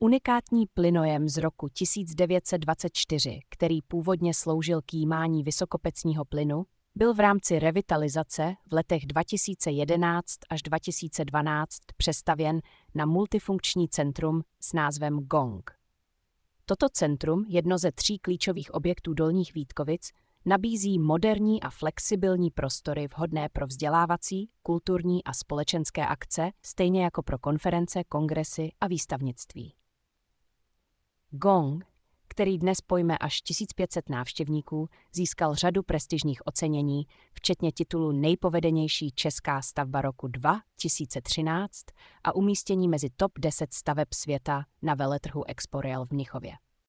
Unikátní plynojem z roku 1924, který původně sloužil k jímání vysokopecního plynu, byl v rámci revitalizace v letech 2011 až 2012 přestavěn na multifunkční centrum s názvem Gong. Toto centrum, jedno ze 3 klíčových objektů Dolních Vítkovic, nabízí moderní a flexibilní prostory vhodné pro vzdělávací, kulturní a společenské akce, stejně jako pro konference, kongresy a výstavnictví. Gong, který dnes pojme až 1500 návštěvníků, získal řadu prestižních ocenění, včetně titulu Nejpovedenější česká stavba roku 2013 a umístění mezi top 10 staveb světa na veletrhu Expo Real v Mnichově.